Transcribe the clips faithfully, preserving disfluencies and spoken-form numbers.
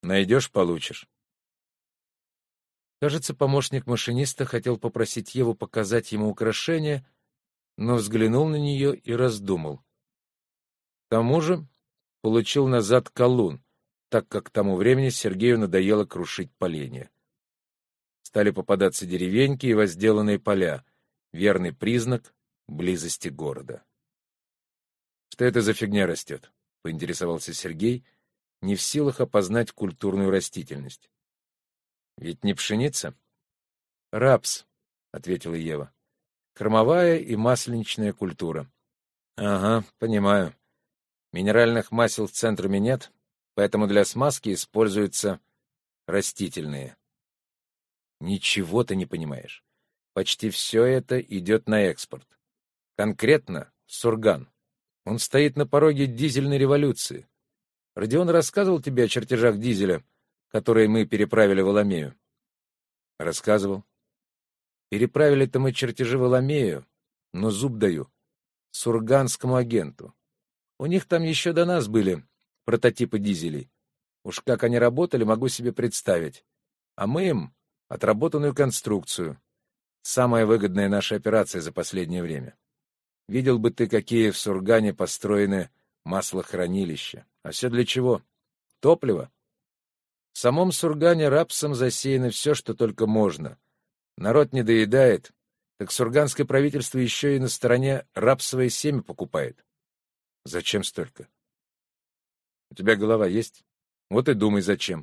Найдешь — получишь. Кажется, помощник машиниста хотел попросить Еву показать ему украшение, но взглянул на нее и раздумал. К тому же получил назад колун, так как к тому времени Сергею надоело крушить поленья. Стали попадаться деревеньки и возделанные поля, верный признак близости города. «Что это за фигня растет?» — поинтересовался Сергей, не в силах опознать культурную растительность. «Ведь не пшеница?» «Рапс», — ответила Ева. «Кормовая и масленичная культура». «Ага, понимаю. Минеральных масел в центруме нет, поэтому для смазки используются растительные». «Ничего ты не понимаешь. Почти все это идет на экспорт. Конкретно Сурган. Он стоит на пороге дизельной революции. Родион рассказывал тебе о чертежах дизеля, которые мы переправили в Аламею?» «Рассказывал. Переправили-то мы чертежи в Аламею, но зуб даю сурганскому агенту. У них там еще до нас были прототипы дизелей. Уж как они работали, могу себе представить. А мы им отработанную конструкцию. Самая выгодная наша операция за последнее время. Видел бы ты, какие в Сургане построены маслохранилища. А все для чего? Топливо. В самом Сургане рапсом засеяно все, что только можно. Народ не доедает, так сурганское правительство еще и на стороне рапсовое семя покупает. Зачем столько? У тебя голова есть? Вот и думай, зачем.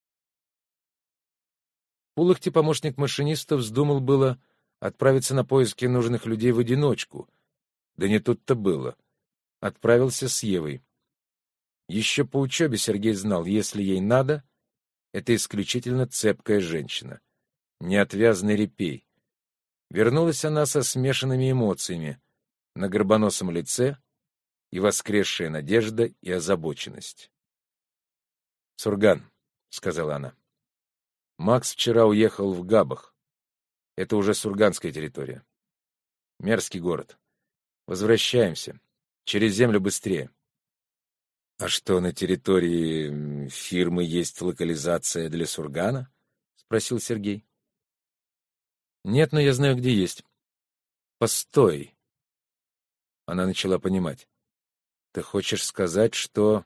Улахти, помощник машиниста, вздумал было отправиться на поиски нужных людей в одиночку. Да не тут-то было. Отправился с Евой. Еще по учебе Сергей знал, если ей надо, это исключительно цепкая женщина. Неотвязный репей. Вернулась она со смешанными эмоциями, на горбоносом лице и воскресшая надежда и озабоченность. «Сурган», — сказала она. «Макс вчера уехал в Габах. Это уже сурганская территория. Мерзкий город. Возвращаемся. Через землю быстрее». «А что, на территории фирмы есть локализация для Сургана?» — спросил Сергей. «Нет, но я знаю, где есть». «Постой!» Она начала понимать. «Ты хочешь сказать, что...»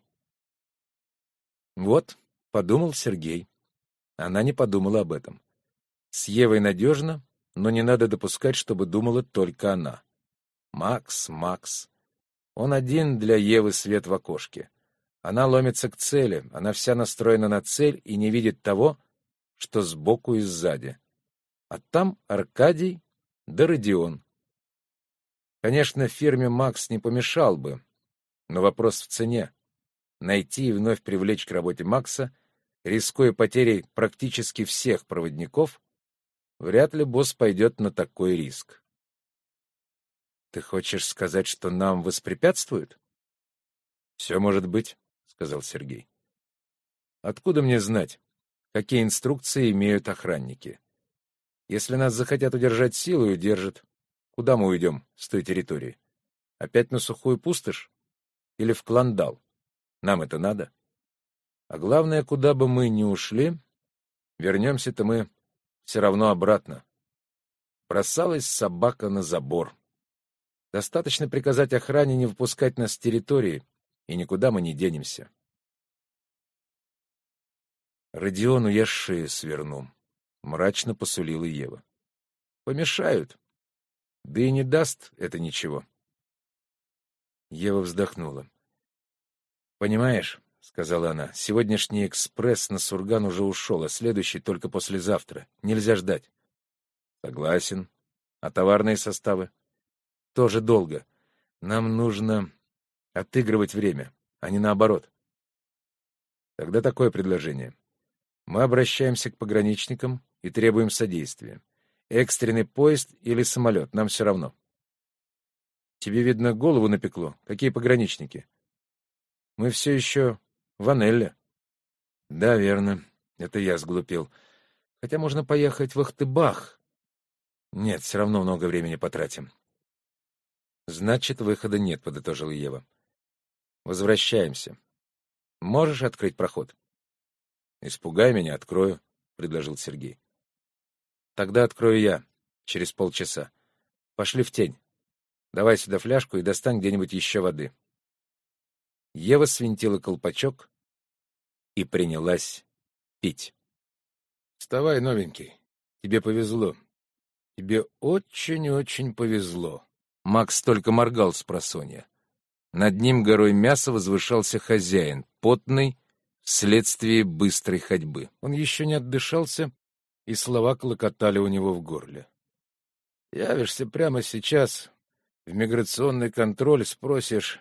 Вот, подумал Сергей. Она не подумала об этом. С Евой надежно, но не надо допускать, чтобы думала только она. Макс, Макс. Он один для Евы свет в окошке. Она ломится к цели, она вся настроена на цель и не видит того, что сбоку и сзади. А там Аркадий да Родион. Конечно, фирме Макс не помешал бы, но вопрос в цене. Найти и вновь привлечь к работе Макса, рискуя потерей практически всех проводников, вряд ли босс пойдет на такой риск. «Ты хочешь сказать, что нам воспрепятствуют?» «Все может быть», — сказал Сергей. «Откуда мне знать, какие инструкции имеют охранники? Если нас захотят удержать силой, удержат. Куда мы уйдем с той территории? Опять на сухую пустошь? Или в Кландал? Нам это надо? А главное, куда бы мы ни ушли, вернемся-то мы все равно обратно. Бросалась собака на забор. Достаточно приказать охране не выпускать нас с территории, и никуда мы не денемся». «Родиону я шею сверну», — мрачно посулила Ева. «Помешают. Да и не даст это ничего». Ева вздохнула. «Понимаешь, — сказала она, — сегодняшний экспресс на Сурган уже ушел, а следующий только послезавтра. Нельзя ждать». «Согласен. А товарные составы?» «Тоже долго. Нам нужно отыгрывать время, а не наоборот». «Тогда такое предложение. Мы обращаемся к пограничникам и требуем содействия. Экстренный поезд или самолет, нам все равно». «Тебе, видно, голову напекло. Какие пограничники?» «Мы все еще в Анелле». «Да, верно. Это я сглупил. Хотя можно поехать в Ахтыбах. Нет, все равно много времени потратим». «Значит, выхода нет», — подытожила Ева. «Возвращаемся. Можешь открыть проход?» Испугай меня, открою, — предложил Сергей. Тогда открою я, через полчаса. Пошли в тень. Давай сюда фляжку и достань где-нибудь еще воды. Ева свинтила колпачок и принялась пить. Вставай, новенький. Тебе повезло. Тебе очень-очень повезло. Макс только моргал спросонья. Над ним горой мяса возвышался хозяин, потный, вследствие быстрой ходьбы. Он еще не отдышался, и слова клокотали у него в горле. Явишься прямо сейчас в миграционный контроль, спросишь,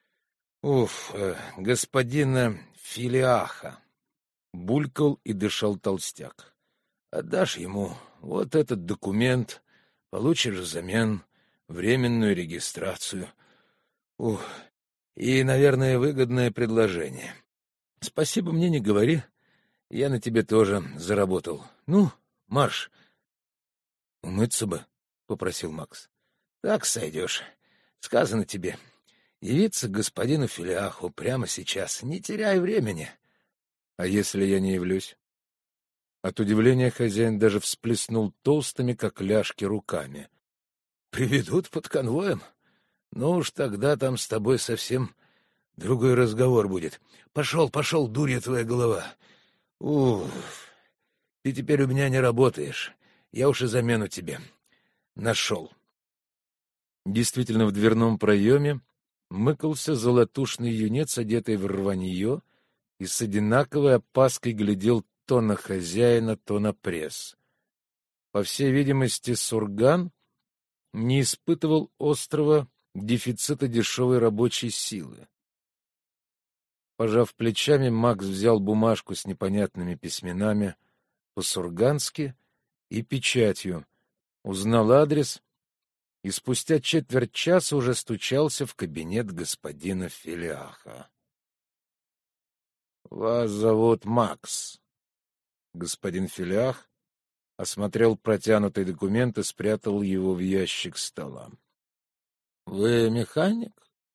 уф, э, господина Филиаха. Булькал и дышал толстяк. Отдашь ему вот этот документ, получишь взамен временную регистрацию. Ух, и, наверное, выгодное предложение. Спасибо мне не говори, я на тебе тоже заработал. Ну, марш. Умыться бы, — попросил Макс. Так сойдешь. Сказано тебе. Явиться к господину Филиаху прямо сейчас. Не теряй времени. А если я не явлюсь? От удивления хозяин даже всплеснул толстыми, как ляжки, руками. Приведут под конвоем? Ну уж тогда там с тобой совсем другой разговор будет. Пошел, пошел, дурья твоя голова. Уф, ты теперь у меня не работаешь. Я уж и замену тебе нашел. Действительно, в дверном проеме мыкался золотушный юнец, одетый в рванье, и с одинаковой опаской глядел то на хозяина, то на пресс. По всей видимости, Сурган не испытывал острого дефицита дешевой рабочей силы. Пожав плечами, Макс взял бумажку с непонятными письменами по-сургански и печатью, узнал адрес и спустя четверть часа уже стучался в кабинет господина Филиаха. — Вас зовут Макс. Господин Филиах осмотрел протянутый документ и спрятал его в ящик стола. — Вы механик?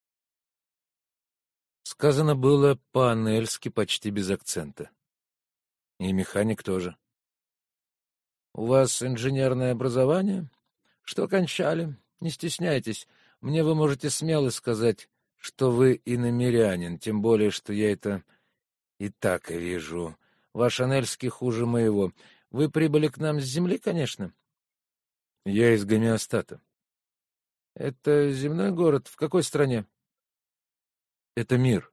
Сказано было по-анельски, почти без акцента. — И механик тоже. — У вас инженерное образование? Что кончали? Не стесняйтесь. Мне вы можете смело сказать, что вы иномирянин, тем более, что я это и так и вижу. Ваш анельский хуже моего. Вы прибыли к нам с земли, конечно? — Я из гомеостата. — Это земной город? В какой стране? — Это мир.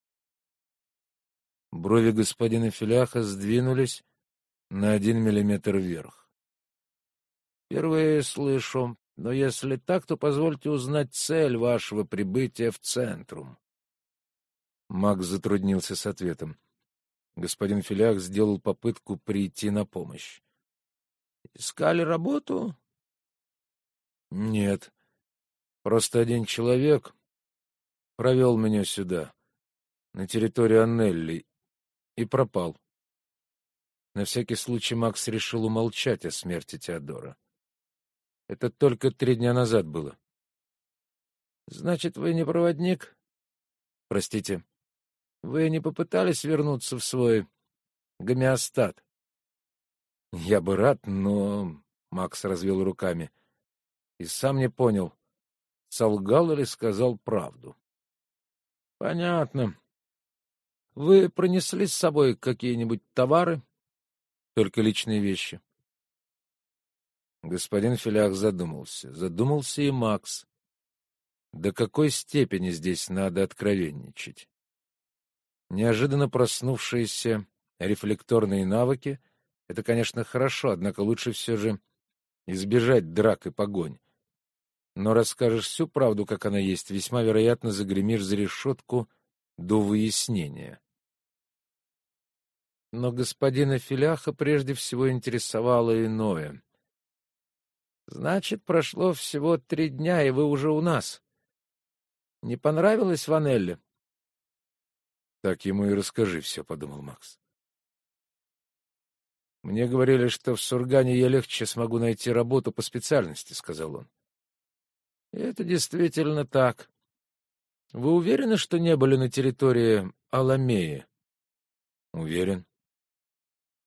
Брови господина Филяха сдвинулись на один миллиметр вверх. — Впервые слышу, но если так, то позвольте узнать цель вашего прибытия в Центрум. Макс затруднился с ответом. Господин Филях сделал попытку прийти на помощь. — Искали работу? — Нет. Просто один человек провел меня сюда, на территорию Аннелли, и пропал. На всякий случай Макс решил умолчать о смерти Теодора. Это только три дня назад было. — Значит, вы не проводник? — Простите. Вы не попытались вернуться в свой гомеостат? — Я бы рад, но... Макс развел руками. И сам не понял, солгал или сказал правду. — Понятно. Вы пронесли с собой какие-нибудь товары? — Только личные вещи. Господин Филях задумался. Задумался и Макс. До какой степени здесь надо откровенничать? Неожиданно проснувшиеся рефлекторные навыки — это, конечно, хорошо, однако лучше все же избежать драк и погонь. Но расскажешь всю правду, как она есть, весьма вероятно загремишь за решетку до выяснения. Но господина Филяха прежде всего интересовало иное. — Значит, прошло всего три дня, и вы уже у нас. Не понравилось Ванелле? — Так ему и расскажи все, — подумал Макс. — Мне говорили, что в Сургане я легче смогу найти работу по специальности, — сказал он. — Это действительно так. Вы уверены, что не были на территории Аламеи? — Уверен.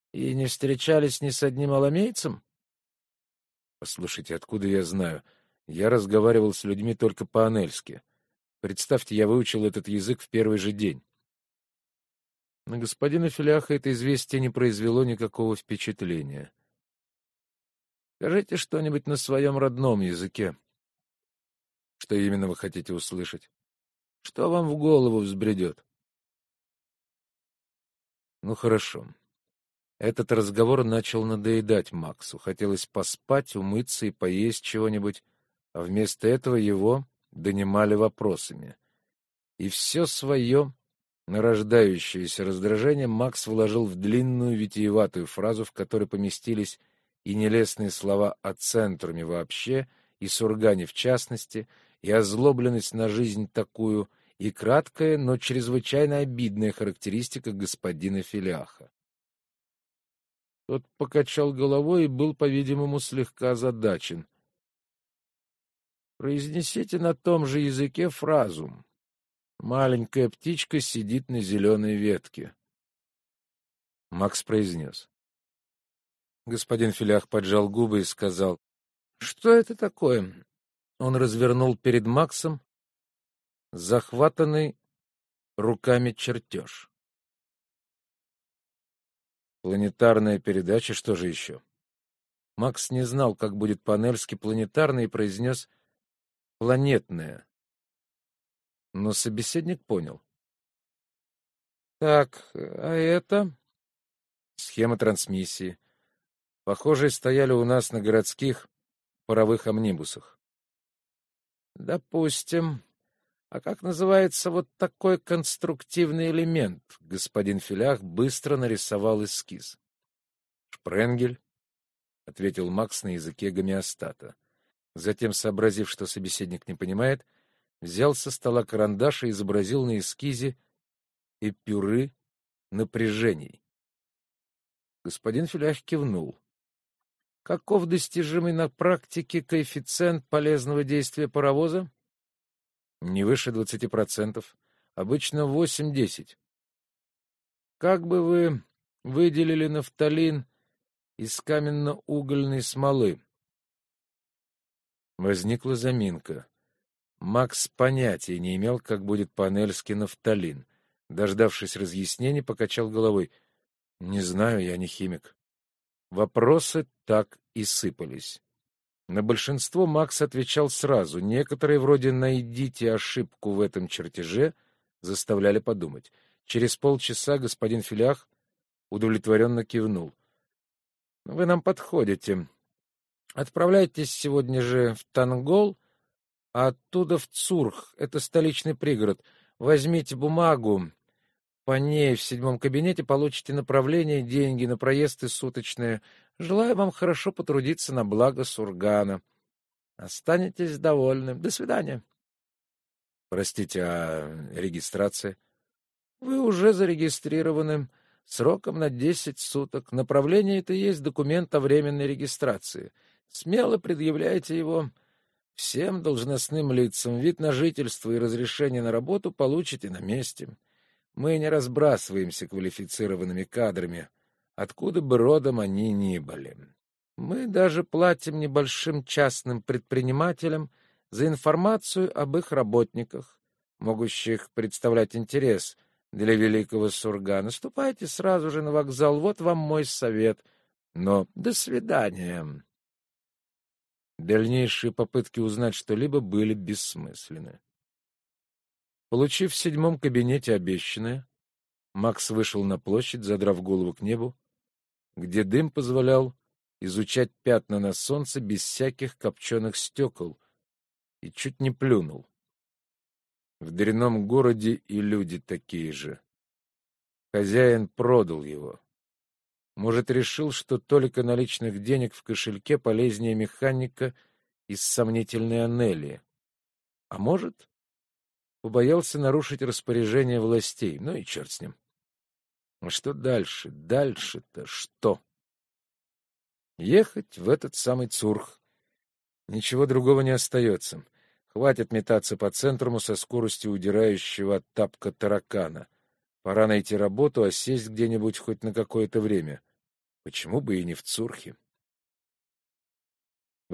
И не встречались ни с одним аломейцем? Послушайте, откуда я знаю? Я разговаривал с людьми только по-анельски. Представьте, я выучил этот язык в первый же день. На господина Филяха это известие не произвело никакого впечатления. Скажите что-нибудь на своем родном языке. Что именно вы хотите услышать? Что вам в голову взбредет? Ну, хорошо. Этот разговор начал надоедать Максу. Хотелось поспать, умыться и поесть чего-нибудь, а вместо этого его донимали вопросами. И все свое нарождающееся раздражение Макс вложил в длинную витиеватую фразу, в которой поместились и нелестные слова о центруме вообще, и Сургане в частности, и озлобленность на жизнь такую, и краткая, но чрезвычайно обидная характеристика господина Филяха. Тот покачал головой и был, по-видимому, слегка озадачен. Произнесите на том же языке фразу: «Маленькая птичка сидит на зеленой ветке». Макс произнес. Господин Филях поджал губы и сказал: «Что это такое?» Он развернул перед Максом захватанный руками чертеж. Планетарная передача, что же еще? Макс не знал, как будет по-анельски планетарная, и произнес «планетная». Но собеседник понял. Так, а это? Схема трансмиссии. Похожие стояли у нас на городских паровых амнибусах. Допустим. А как называется вот такой конструктивный элемент? Господин Филях быстро нарисовал эскиз. Шпренгель, — ответил Макс на языке гомеостата. Затем, сообразив, что собеседник не понимает, взял со стола карандаш и изобразил на эскизе эпюры напряжений. Господин Филях кивнул. Каков достижимый на практике коэффициент полезного действия паровоза? Не выше двадцати процентов. Обычно восемь-десять. Как бы вы выделили нафталин из каменно-угольной смолы? Возникла заминка. Макс понятия не имел, как будет по-анельски нафталин. Дождавшись разъяснений, покачал головой. Не знаю, я не химик. Вопросы так и сыпались. На большинство Макс отвечал сразу. Некоторые, вроде «найдите ошибку в этом чертеже», заставляли подумать. Через полчаса господин Филях удовлетворенно кивнул. «Вы нам подходите. Отправляйтесь сегодня же в Тангол, а оттуда в Цурх, это столичный пригород. Возьмите бумагу. По ней в седьмом кабинете получите направление, деньги на проезд и суточные. Желаю вам хорошо потрудиться на благо Сургана. Останетесь довольны. До свидания. Простите, а регистрация? Вы уже зарегистрированы сроком на десять суток. Направление — это есть документ о временной регистрации. Смело предъявляйте его всем должностным лицам. Вид на жительство и разрешение на работу получите на месте. Мы не разбрасываемся квалифицированными кадрами, откуда бы родом они ни были. Мы даже платим небольшим частным предпринимателям за информацию об их работниках, могущих представлять интерес для великого Сургана. Ступайте сразу же на вокзал, вот вам мой совет. Но до свидания. Дальнейшие попытки узнать что-либо были бессмысленны. Получив в седьмом кабинете обещанное, Макс вышел на площадь, задрав голову к небу, где дым позволял изучать пятна на солнце без всяких копченых стекол, и чуть не плюнул. В дрянном городе и люди такие же. Хозяин продал его. Может, решил, что только наличных денег в кошельке полезнее механика из сомнительной Анелии. А может, побоялся нарушить распоряжение властей. Ну и черт с ним. А что дальше? Дальше-то что? Ехать в этот самый Цурх. Ничего другого не остается. Хватит метаться по центруму со скоростью удирающего от тапка таракана. Пора найти работу, а сесть где-нибудь хоть на какое-то время. Почему бы и не в Цурхе?